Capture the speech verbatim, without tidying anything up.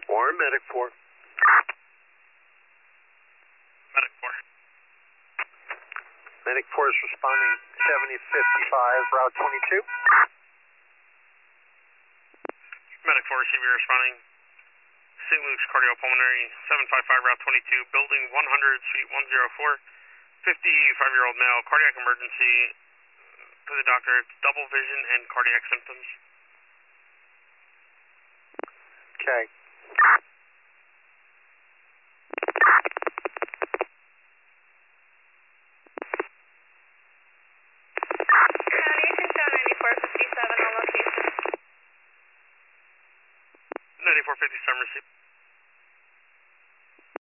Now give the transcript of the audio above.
four, Medic four. Medic four. Medic four is responding seventy fifty-five, Route twenty-two. Medic four, receive your responding Saint Luke's Cardiopulmonary, seven five five, Route twenty-two, Building one hundred, Suite one oh four, fifty-five-year-old male, cardiac emergency. To the doctor, it's double vision and cardiac symptoms. Okay. Foundation show ninety-four fifty-seven on location. ninety-four fifty-seven, receive.